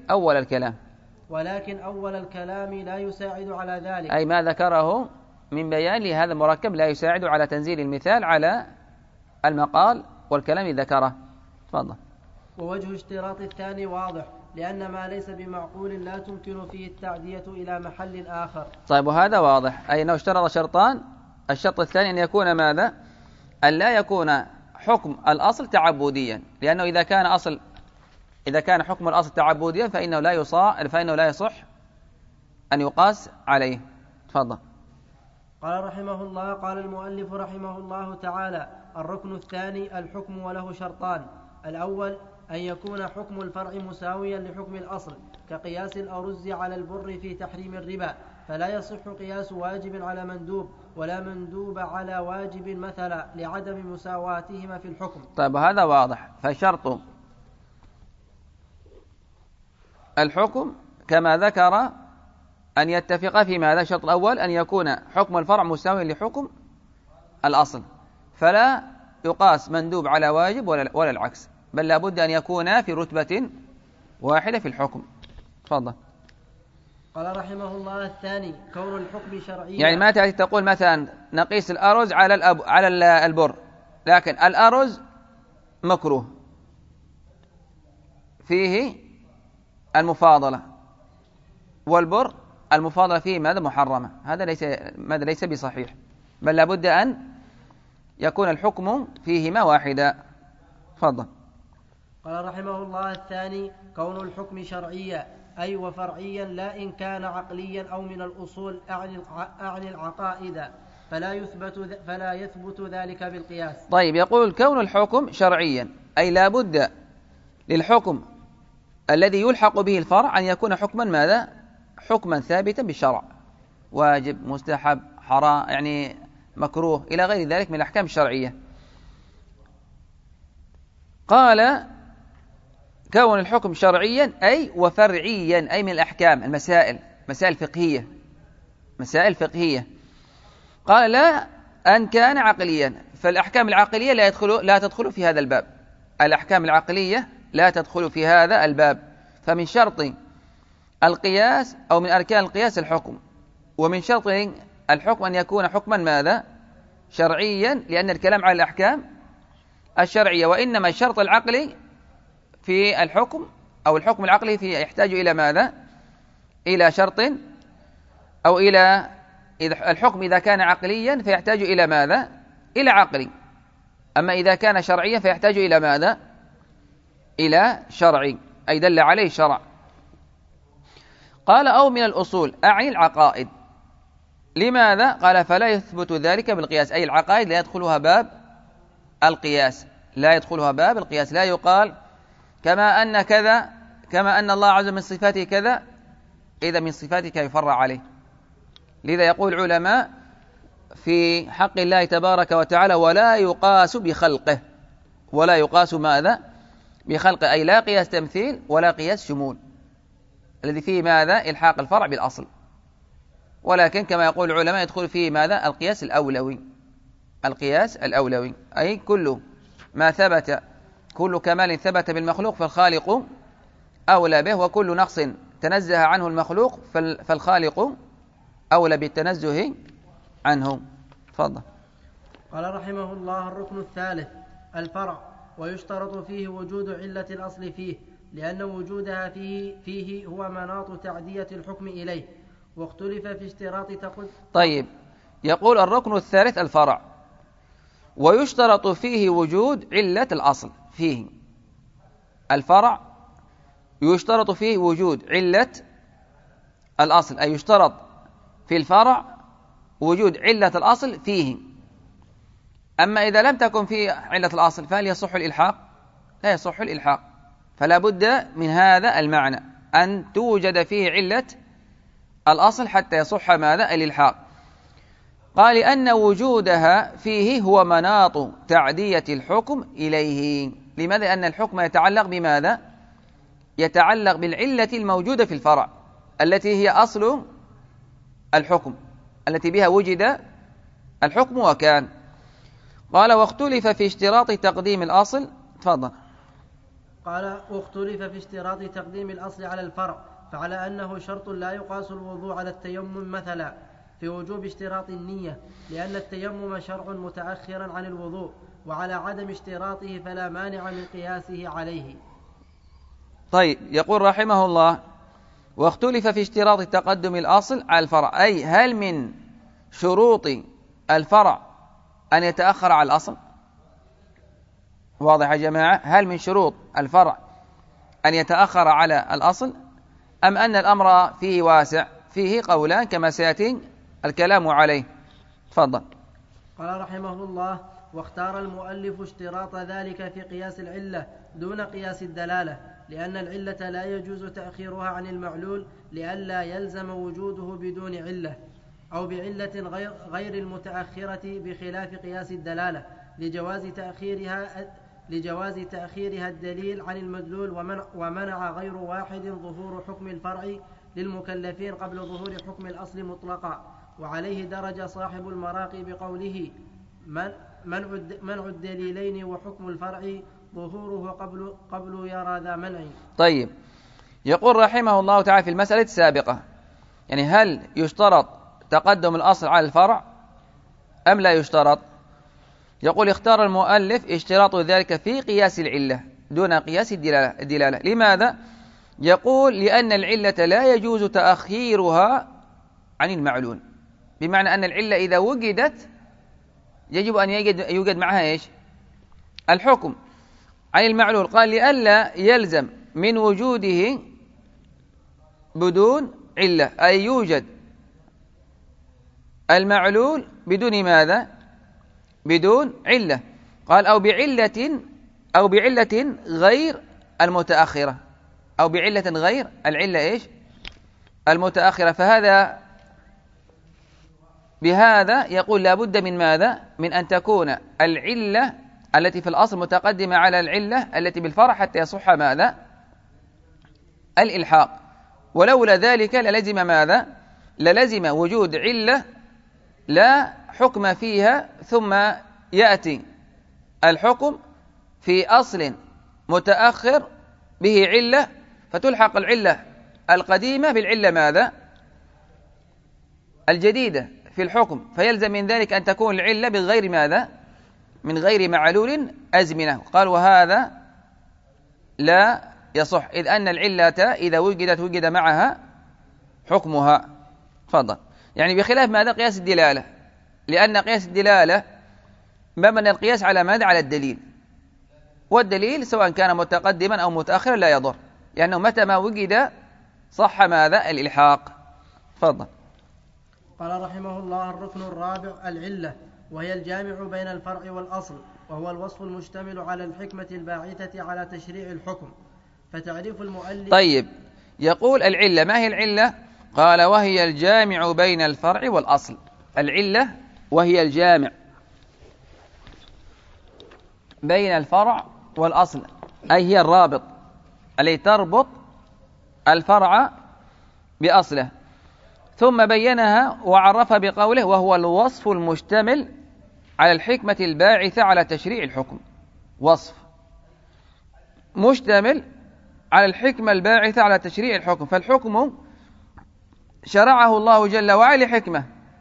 أول الكلام لا يساعد على ذلك، أي ما ذكره من بيان لهذا المركب لا يساعد على تنزيل المثال على المقال والكلام ذكره. تفضل. ووجه اشتراط الثاني واضح، لأن ما ليس بمعقول لا تمكن فيه التعدية إلى محل آخر. طيب، وهذا واضح، أي أنه اشترط شرطان. الشرط الثاني أن يكون ماذا؟ أن لا يكون حكم الأصل تعبديا، لأنه إذا كان حكم الأصل تعبديا فإنه لا يصح أن يقاس عليه. تفضل. قال رحمه الله: قال المؤلف رحمه الله تعالى: الركن الثاني الحكم، وله شرطان. الأول أن يكون حكم الفرع مساويا لحكم الأصل، كقياس الأرز على البر في تحريم الربا، فلا يصح قياس واجب على مندوب ولا مندوب على واجب مثلا لعدم مساواتهما في الحكم. طيب هذا واضح. فشرط الحكم كما ذكر أن يتفق في ماذا؟ الشرط الأول أن يكون حكم الفرع مساوي لحكم الأصل، فلا يقاس مندوب على واجب ولا العكس، بل لابد أن يكون في رتبة واحدة في الحكم. تفضل. قال رحمه الله: الثاني كون الحكم شرعيا. يعني ما تأتي تقول مثلا نقيس الأرز على البر، لكن الأرز مكروه فيه المفاضلة، والبر المفاضلة فيه ماذا؟ محرمة. هذا ليس بصحيح، بل لابد أن يكون الحكم فيهما واحدا. تفضل. قال رحمه الله: الثاني كون الحكم شرعيا أي وفرعيا، لا إن كان عقليا أو من الأصول أعني العقائد، فلا يثبت ذلك بالقياس. طيب، يقول كون الحكم شرعيا أي لا بد للحكم الذي يلحق به الفرع أن يكون حكما ماذا؟ حكما ثابتا بالشرع، واجب، مستحب، حرام، يعني مكروه، إلى غير ذلك من الأحكام الشرعية. قال كون الحكم شرعيا أي وفرعيا أي من الأحكام، المسائل، مسائل فقهية. قال لا أن كان عقليا، فالأحكام العقلية لا تدخل في هذا الباب. الأحكام العقلية لا تدخل في هذا الباب. فمن شرط القياس أو من أركان القياس الحكم، ومن شرط الحكم أن يكون حكما ماذا؟ شرعيا، لأن الكلام على الأحكام الشرعية. وإنما الشرط العقلي في الحكم أو الحكم العقلي يحتاج إلى ماذا؟ إلى شرط، أو إلى الحكم إذا كان عقليا فيحتاج إلى ماذا؟ إلى عقل. أما إذا كان شرعيا فيحتاج إلى ماذا؟ إلى شرعي، أي دل عليه شرع. قال أو من الأصول أعني العقائد. لماذا؟ قال فلا يثبت ذلك بالقياس، أي العقائد لا يدخلها باب القياس، لا يقال كما أن كذا، كما أن الله عز وجل من صفاته كذا، إذا من صفاتك يفرع عليه. لذا يقول العلماء في حق الله تبارك وتعالى: ولا يقاس بخلقه. ولا يقاس ماذا؟ بخلقه، أي لا قياس تمثيل ولا قياس شمول، الذي فيه ماذا؟ إلحاق الفرع بالأصل. ولكن كما يقول العلماء يدخل فيه ماذا؟ القياس الأولوي، أي كل ما ثبت، كل كمال ثبت بالمخلوق فالخالق أولى به، وكل نقص تنزه عنه المخلوق فالخالق أولى بالتنزه عنه. تفضل. قال رحمه الله: الركن الثالث الفرع، ويشترط فيه وجود علة الأصل فيه، لأن وجودها فيه هو مناط تعدية الحكم إليه، واختلف في اشتراط طيب، يقول الركن الثالث الفرع، ويشترط فيه وجود علة الأصل فيه. الفرع يشترط فيه وجود علة الأصل، أي يشترط في الفرع وجود علة الأصل فيه. أما إذا لم تكن فيه علة الأصل فهل يصح الإلحاق؟ لا يصح الإلحاق. فلا بد من هذا المعنى، أن توجد فيه علة الأصل حتى يصح ماذا؟ الإلحاق. قال لأن وجودها فيه هو مناط تعدية الحكم إليه. لماذا؟ لأن الحكم يتعلق بماذا؟ يتعلق بالعلة الموجودة في الفرع، التي هي أصل الحكم، التي بها وجد الحكم وكان. قال واختلف في اشتراط تقديم الأصل. تفضل. قال واختلف في اشتراط تقديم الأصل على الفرع، فعلى أنه شرط لا يقاس الوضوء على التيمم مثلا في وجوب اشتراط النية، لأن التيمم شرع متأخرا عن الوضوء، وعلى عدم اشتراطه فلا مانع من قياسه عليه. طيب، يقول رحمه الله: واختلف في اشتراط تقدم الأصل على الفرع، أي هل من شروط الفرع أن يتأخر على الأصل؟ واضح يا جماعة؟ هل من شروط الفرع أن يتأخر على الأصل، أم أن الأمر فيه واسع؟ فيه قولان كما سيأتي الكلام عليه. تفضل. قال رحمه الله: واختار المؤلف اشتراط ذلك في قياس العلة دون قياس الدلالة، لأن العلة لا يجوز تأخيرها عن المعلول لئلا يلزم وجوده بدون علة أو بعلة غير المتأخرة بخلاف قياس الدلالة لجواز تأخيرها الدليل عن المدلول ومنع غير واحد ظهور حكم الفرع للمكلفين قبل ظهور حكم الأصل مطلقا. وعليه درج صاحب المراقي بقوله منع الدليلين وحكم الفرع ظهوره قبل يرى ذا منع. طيب، يقول رحمه الله تعالى في المسألة السابقة، يعني هل يشترط تقدم الأصل على الفرع أم لا يشترط؟ يقول اختار المؤلف اشتراط ذلك في قياس العلة دون قياس الدلالة. لماذا؟ يقول لأن العلة لا يجوز تأخيرها عن المعلول، بمعنى أن العلة إذا وجدت يجب أن يوجد معها إيش؟ الحكم عن المعلول. قال لئلا يلزم من وجوده بدون علة، أي يوجد المعلول بدون ماذا؟ بدون علة. قال أو بعلة غير المتأخرة، أو بعلة غير العلة إيش؟ المتأخرة. بهذا يقول لا بد من ماذا؟ من أن تكون العلة التي في الأصل متقدمة على العلة التي بالفرع حتى يصح ماذا؟ الإلحاق. ولولا ذلك للزم ماذا؟ للزم وجود علة لا حكم فيها، ثم يأتي الحكم في أصل متأخر به علة، فتلحق العلة القديمة بالعلة ماذا؟ الجديدة في الحكم، فيلزم من ذلك أن تكون العلة بغير ماذا؟ من غير معلول أزمنة. قال وهذا لا يصح، إذ أن العلة إذا وجد معها حكمها. تفضل. يعني بخلاف ماذا؟ قياس الدلالة، لأن قياس الدلالة مبني القياس على ماذا؟ على الدليل، والدليل سواء كان متقدما أو متأخرا لا يضر، لأنه متى ما وجد صح ماذا؟ الإلحاق. تفضل. قال رحمه الله: الركن الرابع العلة، وهي الجامع بين الفرع والأصل، وهو الوصف المشتمل على الحكمة الباعثة على تشريع الحكم. فتعريف المؤلف. طيب، يقول العلة، ما هي العلة؟ قال وهي الجامع بين الفرع والأصل. العلة وهي الجامع بين الفرع والأصل، أي هي الرابط التي تربط الفرع بأصله. ثم بينها وعرفها بقوله وهو الوصف المشتمل على الحكمة الباعثة على تشريع الحكم. وصف مشتمل على الحكمة الباعثة على تشريع الحكم، فالحكم شرعه الله جل وعلا لحكمة.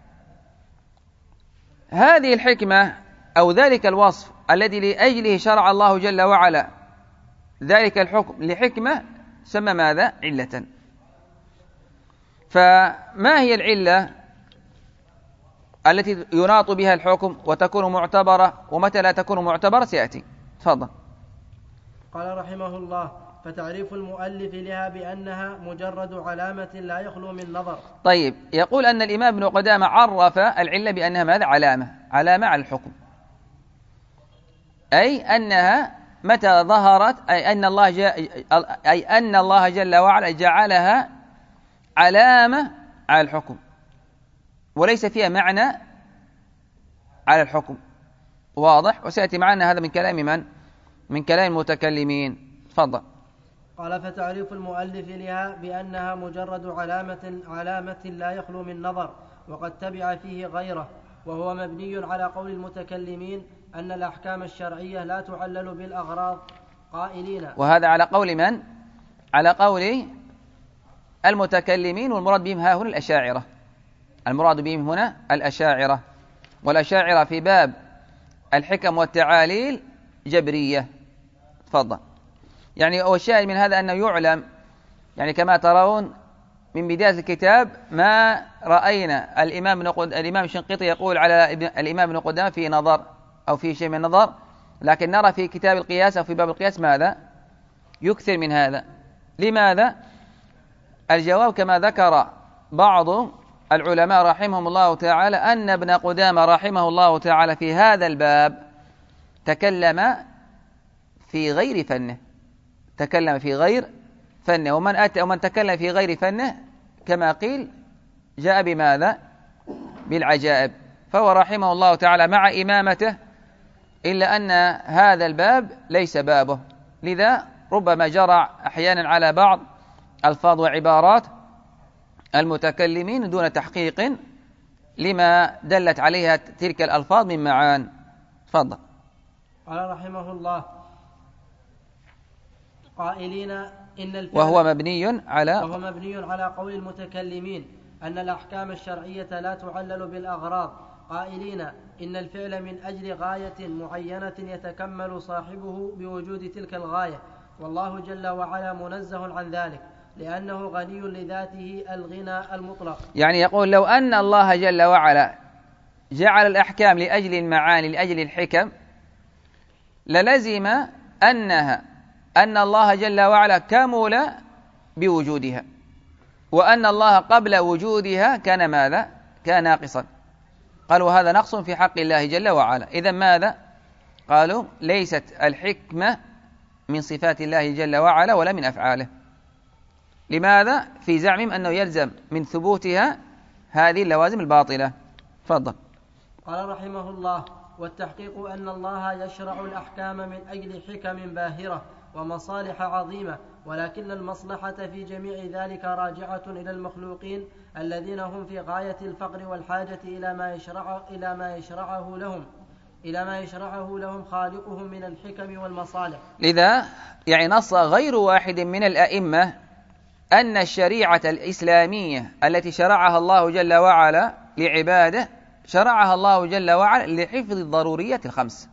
هذه الحكمة أو ذلك الوصف الذي لأجله شرع الله جل وعلا ذلك الحكم لحكمة سمى ماذا؟ علة. فما هي العلة التي يناط بها الحكم وتكون معتبرة، ومتى لا تكون معتبرة؟ سيأتي. تفضل. قال رحمه الله: فتعريف المؤلف لها بأنها مجرد علامة لا يخلو من نظر. طيب، يقول أن الإمام ابن قدامة عرف العلة بأنها ماذا؟ علامة على الحكم، أي أنها متى ظهرت، أي أن الله جل وعلا جعلها علامة على الحكم وليس فيها معنى على الحكم. واضح؟ وسيأتي معنا هذا من كلام من؟ من كلام المتكلمين. تفضل. قال: فتعريف المؤلف لها بأنها مجرد علامة لا يخلو من نظر، وقد تبع فيه غيره، وهو مبني على قول المتكلمين أن الأحكام الشرعية لا تعلل بالأغراض قائلين. وهذا على قول من؟ على قول المتكلمين، والمراد بهم ها هنا الأشاعرة. المراد بهم هنا الأشاعرة، والأشاعرة في باب الحكم والتعاليل جبرية. تفضل. يعني والشاهد من هذا أنه يعلم، يعني كما ترون من بداية الكتاب ما رأينا الإمام الشنقيطي يقول على الإمام ابن قدامة في نظر أو في شيء من النظر، لكن نرى في كتاب القياس أو في باب القياس ماذا؟ يكثر من هذا. لماذا؟ الجواب كما ذكر بعض العلماء رحمهم الله تعالى أن ابن قدامة رحمه الله تعالى في هذا الباب تكلم في غير فنه، ومن تكلم في غير فنه كما قيل جاء بماذا؟ بالعجائب. فهو رحمه الله تعالى مع إمامته إلا أن هذا الباب ليس بابه، لذا ربما جرى أحيانا على بعض ألفاظ وعبارات المتكلمين دون تحقيق لما دلت عليها تلك الألفاظ من معان. تفضل. قال رحمه الله قائلين إن الفعل وهو مبني على قول المتكلمين أن الأحكام الشرعية لا تعلل بالأغراض، قائلين إن الفعل من أجل غاية معينة يتكمل صاحبه بوجود تلك الغاية، والله جل وعلا منزه عن ذلك لأنه غني لذاته الغنى المطلق. يعني يقول لو أن الله جل وعلا جعل الأحكام لأجل المعاني لأجل الحكم للزم أن الله جل وعلا كمل بوجودها، وأن الله قبل وجودها كان ماذا؟ كان ناقصا. قالوا هذا نقص في حق الله جل وعلا. إذن ماذا؟ قالوا ليست الحكمة من صفات الله جل وعلا ولا من أفعاله. لماذا؟ في زعمهم أنه يلزم من ثبوتها هذه اللوازم الباطلة. تفضل. قال رحمه الله والتحقيق أن الله يشرع الأحكام من أجل حكم باهرة ومصالح عظيمة، ولكن المصلحة في جميع ذلك راجعة إلى المخلوقين الذين هم في غاية الفقر والحاجة إلى ما يشرعه لهم خالقهم من الحكم والمصالح. لذا يعني نص غير واحد من الأئمة أن الشريعة الإسلامية التي شرعها الله جل وعلا لعباده شرعها الله جل وعلا لحفظ الضروريات الخمس: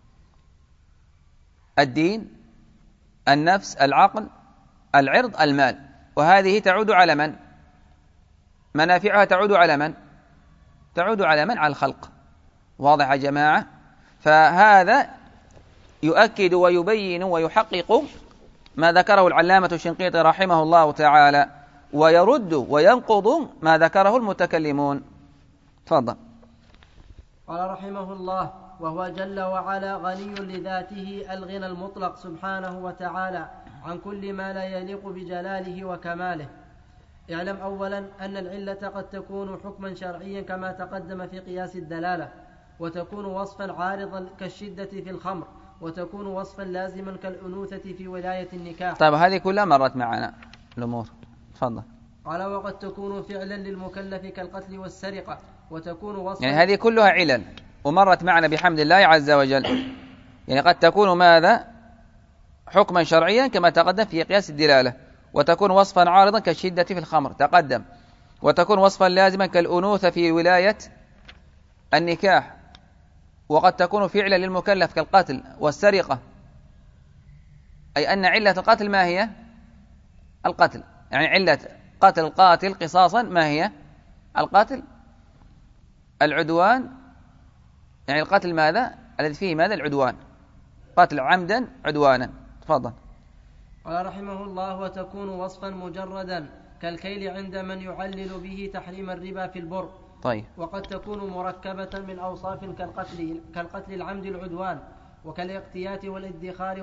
الدين، النفس، العقل، العرض، المال. وهذه تعود على من؟ منافعها تعود على من؟ تعود على من؟ على الخلق. واضح يا جماعة؟ فهذا يؤكد ويبين ويحقق ما ذكره العلامة الشنقيطي رحمه الله تعالى، ويرد وينقض ما ذكره المتكلمون. تفضل. قال رحمه الله وهو جل وعلا غني لذاته الغنى المطلق سبحانه وتعالى عن كل ما لا يليق بجلاله وكماله. اعلم أولا أن العلة قد تكون حكما شرعيا كما تقدم في قياس الدلالة، وتكون وصفا عارضا كالشدة في الخمر، وتكون وصفا لازما كالأنوثة في ولاية النكاح. طيب هذه كلها مرت معنا الأمور. تفضل. قال وقد تكون فعلا للمكلف كالقتل والسرقة، وتكون وصفا يعني هذه كلها علل ومرت معنا بحمد الله عز وجل. يعني قد تكون ماذا؟ حكما شرعيا كما تقدم في قياس الدلالة، وتكون وصفا عارضا كالشدة في الخمر تقدم، وتكون وصفا لازما كالأنوثة في ولاية النكاح، وقد تكون فعلا للمكلف كالقتل والسرقة، أي أن علة القتل ما هي؟ القتل. يعني علة قتل القاتل قصاصا ما هي؟ القتل. العدوان، يعني القتل ماذا؟ الذي فيه ماذا؟ العدوان. قتل عمدا عدوانا. تفضل. قال رحمه الله وتكون وصفا مجردا كالكيل عند من يعلل به تحريم الربا في البر. طيب. وقد تكون مركبة من أوصاف كالقتل العمد العدوان، وكالاقتيات والادخار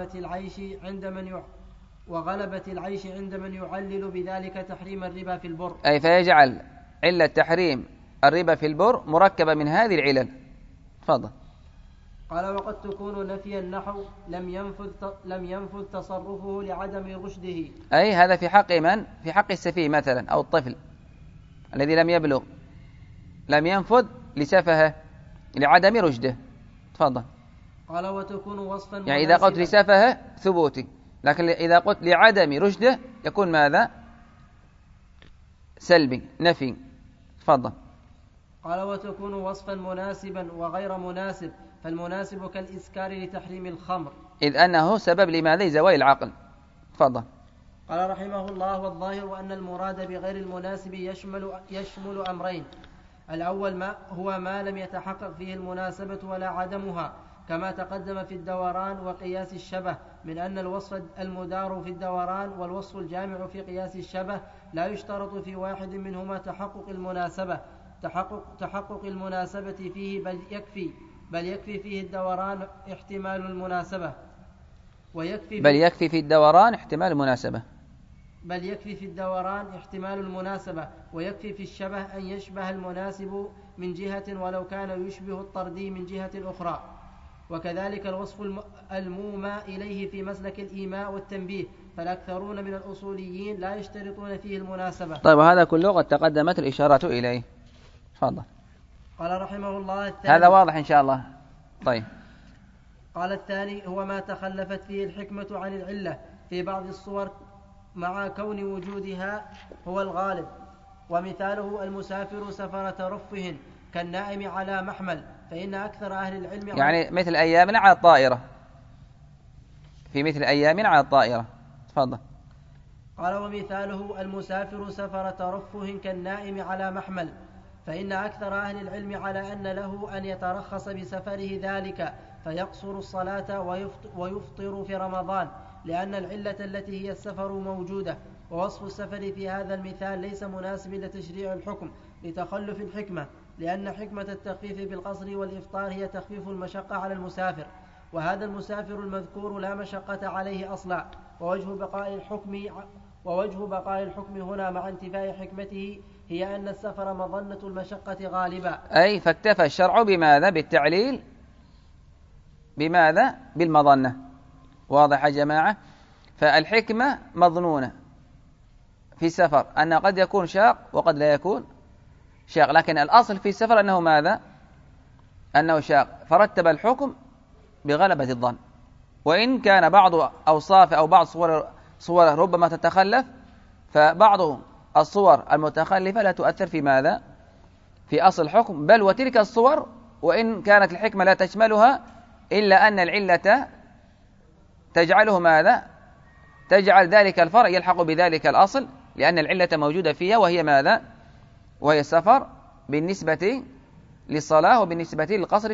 وغلبة العيش عند من يعلل بذلك تحريم الربا في البر. أي فيجعل علة تحريم الربا في البر مركبة من هذه العلل. تفضل. قال وقد تكون نفيا نحو لم ينفذ تصرفه لعدم رشده. أي هذا في حق من؟ في حق السفيه مثلا أو الطفل الذي لم يبلغ، لم ينفذ لسفهه لعدم رشده. تفضل. قال وتكون وصفا يعني إذا قلت لسفهه ثبوتي، لكن إذا قلت لعدم رشده يكون ماذا؟ سلبي نفي. تفضل. قال وتكون وصفا مناسبا وغير مناسب، فالمناسب كالإسكار لتحريم الخمر، إذ أنه سبب لماذا؟ زوال العقل. تفضل. قال رحمه الله والظاهر أن المراد بغير المناسب يشمل أمرين: الأول هو ما لم يتحقق فيه المناسبة ولا عدمها، كما تقدم في الدوران وقياس الشبه، من أن الوصف المدار في الدوران والوصف الجامع في قياس الشبه لا يشترط في واحد منهما تحقق المناسبة فيه، بل يكفي فيه الدوران احتمال المناسبة، بل يكفي في الدوران احتمال المناسبة، ويكفي في الشبه أن يشبه المناسب من جهة ولو كان يشبه الطردي من جهة أخرى. وكذلك الوصف المومى إليه في مسلك الإيماء والتنبيه، فالأكثرون من الأصوليين لا يشترطون فيه المناسبة. طيب، وهذا كله قد تقدمت الإشارة إليه. تفضل. قال رحمه الله الثاني، هذا واضح إن شاء الله. طيب. قال الثاني هو ما تخلفت فيه الحكمة عن العلة في بعض الصور مع كون وجودها هو الغالب، ومثاله المسافر سفر ترفه كالنائم على محمل، فإن أكثر أهل العلم يعني مثل أيامنا على الطائرة، في مثل أيامنا على الطائرة. تفضل. قال ومثاله المسافر سفر ترفه كالنائم على محمل، فإن أكثر أهل العلم على أن له أن يترخص بسفره ذلك فيقصر الصلاة ويفطر في رمضان، لأن العلة التي هي السفر موجودة، ووصف السفر في هذا المثال ليس مناسب لتشريع الحكم لتخلف الحكمة، لأن حكمة التخفيف بالقصر والإفطار هي تخفيف المشقة على المسافر، وهذا المسافر المذكور لا مشقة عليه أصلا، ووجه بقاء الحكم هنا مع انتفاء حكمته هي أن السفر مظنة المشقة غالبا. أي فاكتفى الشرع بماذا؟ بالتعليل. بماذا؟ بالمظنة. واضح يا جماعة؟ فالحكمة مظنونة في السفر أنه قد يكون شاق وقد لا يكون شاق، لكن الأصل في السفر أنه ماذا؟ أنه شاق، فرتب الحكم بغلبة الظن، وإن كان بعض أوصاف أو بعض صور ربما تتخلف، فبعض الصور المتخلفة لا تؤثر في ماذا؟ في أصل الحكم، بل وتلك الصور وإن كانت الحكمة لا تشملها إلا أن العلة تجعله ماذا؟ تجعل ذلك الفرع يلحق بذلك الأصل، لأن العلة موجودة فيها، وهي ماذا؟ وهي السفر بالنسبة للصلاة، وبالنسبة للقصر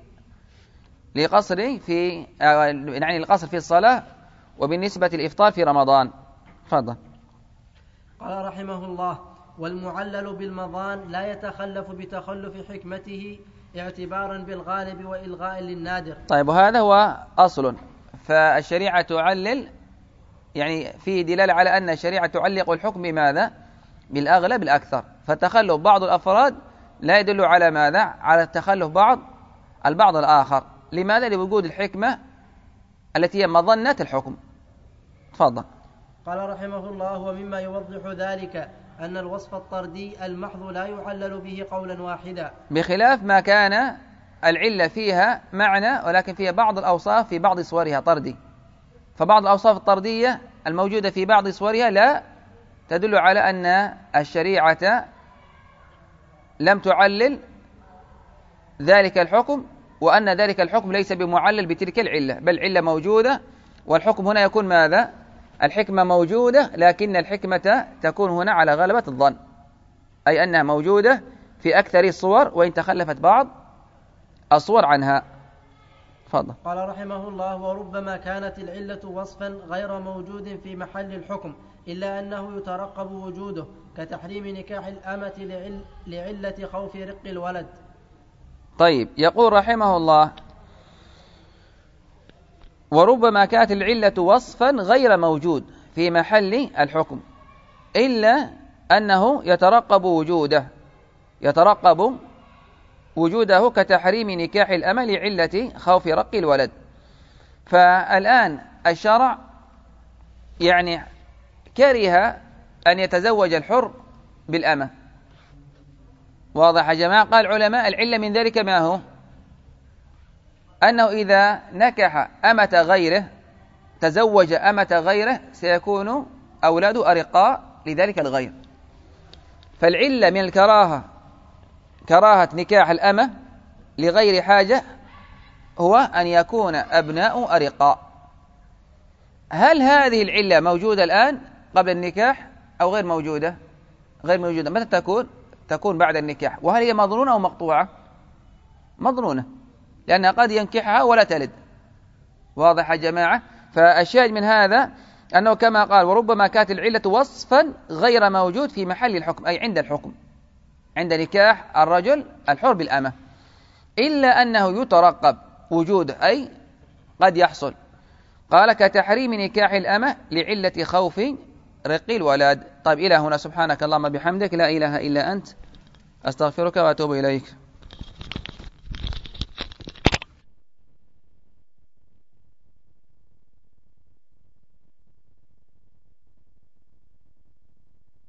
يعني القصر في الصلاة، وبالنسبة للإفطار في رمضان. تفضل. قال رحمه الله: والمعلل بالمظان لا يتخلف بتخلف حكمته اعتبارا بالغالب وإلغاء للنادر. طيب، وهذا هو أصل. فالشريعة تعلل، يعني فيه دلالة على أن الشريعة تعلق الحكم بماذا؟ بالأغلب الأكثر، فتخلف بعض الأفراد لا يدل على ماذا؟ على تخلف البعض الآخر. لماذا؟ لوجود الحكمة التي هي مظنة الحكم. تفضل. قال رحمه الله: ومما يوضح ذلك أن الوصف الطردي المحض لا يعلل به قولا واحدا، بخلاف ما كان العلة فيها معنى ولكن فيها بعض الأوصاف في بعض صورها طردي، فبعض الأوصاف الطردية الموجودة في بعض صورها لا تدل على أن الشريعة لم تعلل ذلك الحكم، وأن ذلك الحكم ليس بمعلل بتلك العلة، بل علة موجودة، والحكم هنا يكون ماذا؟ الحكمة موجودة، لكن الحكمة تكون هنا على غلبة الظن، أي أنها موجودة في أكثر الصور وإن تخلفت بعض الصور عنها. تفضل. قال رحمه الله: وربما كانت العلة وصفا غير موجود في محل الحكم، إلا أنه يترقب وجوده، كتحريم نكاح الأمة لعلة خوف رق الولد. طيب، يقول رحمه الله: وربما كانت العلة وصفا غير موجود في محل الحكم، إلا أنه يترقب وجوده كتحريم نكاح الأمة لعلة خوف رق الولد. فالآن الشرع يعني كره أن يتزوج الحر بالأمة. واضح يا جماعة؟ قال العلماء العلة من ذلك ما هو؟ أنه إذا نكح أمة غيره، تزوج أمة غيره، سيكون أولاده أرقاء لذلك الغير. فالعلة من الكراهة، كراهة نكاح الأمة لغير حاجة، هو أن يكون أبناء أرقاء. هل هذه العلة موجودة الآن قبل النكاح أو غير موجودة؟ غير موجودة. متى تكون بعد النكاح. وهل هي مظنونة أو مقطوعة؟ مظنونة، لأنها قد ينكحها ولا تلد. واضح يا جماعة؟ فالشاهد من هذا أنه كما قال: وربما كانت العلة وصفا غير موجود في محل الحكم، أي عند الحكم، عند نكاح الرجل الحر بالأمة، إلا أنه يترقب وجوده، أي قد يحصل. قال: كتحريم نكاح الأمة لعلة خوف رقي الولد. طيب إلى هنا، سبحانك اللهم بحمدك، لا إله إلا أنت، أستغفرك وأتوب إليك.